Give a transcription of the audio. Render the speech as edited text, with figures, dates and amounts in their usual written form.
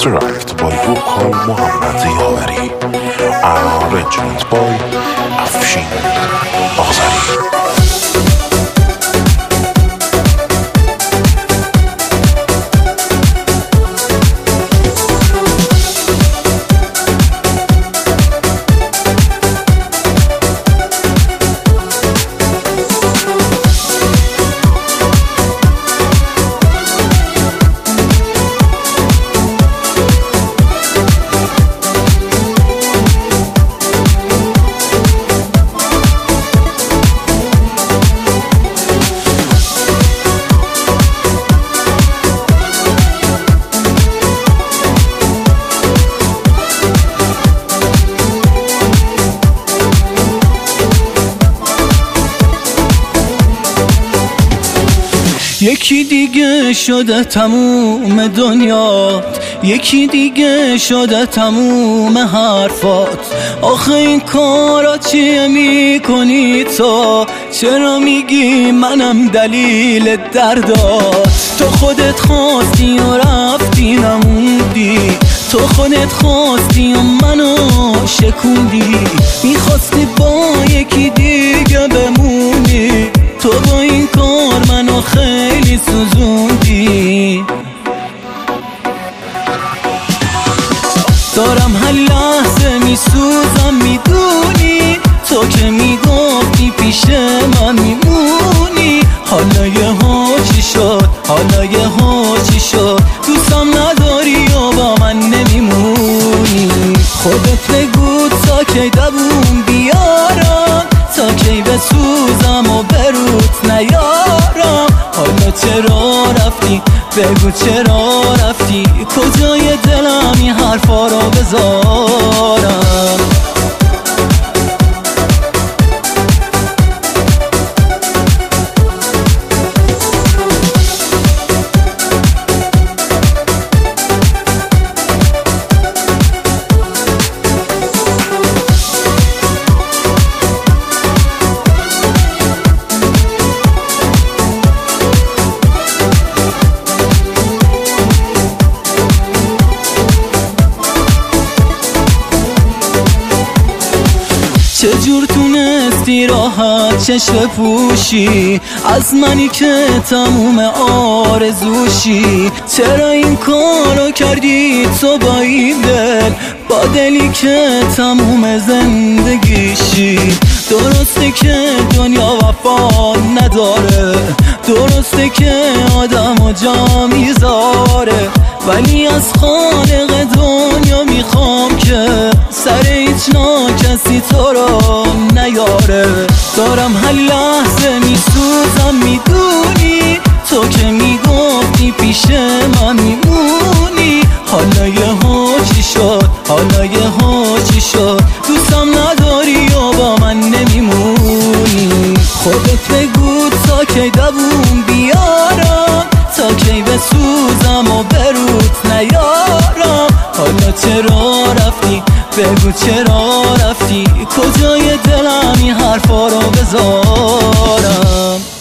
Extract by vocal Mohammad Yawari. Arrangement by Afshin Aghzari. یکی دیگه شده تموم دنیات، یکی دیگه شده تموم حرفات. آخه این کارا چیه میکنی تو؟ چرا میگی منم دلیل دردات؟ تو خودت خواستی و رفتی نموندی، تو خودت خواستی و منو شکوندی. میخواستی با یکی دیگه بمونی، تو با این کار منو خیلی سوزوندی. دارم هر لحظه میسوزم میدونی، تو که میگفتی پیش من میمونی. حالا یهو چی شد؟ حالا یهو چی شد؟ دوستم نداری و با من نمیمونی. خودت بگو تا کی دووم بیارم، تا کی بسوزم و بروت نیارم. حالا چرا رفتی؟ بگو چرا رفتی؟ کجای دلم این حرفا رو بذارم؟ چجور تونستی راحت چشم پوشی از منی که تموم آرزوشی؟ چرا این کارو کردی تو با این دل، با دلی که تموم زندگیشی؟ درسته که دنیا وفا نداره، درسته که آدم و جا میذاره، ولی از خالق دنیا میخوام که سر هیچ کسی تو رو نیاره. دارم هر لحظه میسوزم میدونی، تو که میگفتی پیش من میمونی. حالا یهو چی شد؟ حالا یهو چی شد؟ دوستم نداری و با من نمیمونی. خودت بگو تا کی دووم بیارم، تا کی بسوزم و بروت نیارم. حالا چرا رفتی؟ بگو چرا رفتی؟ کجای دلم این حرفا رو بذارم؟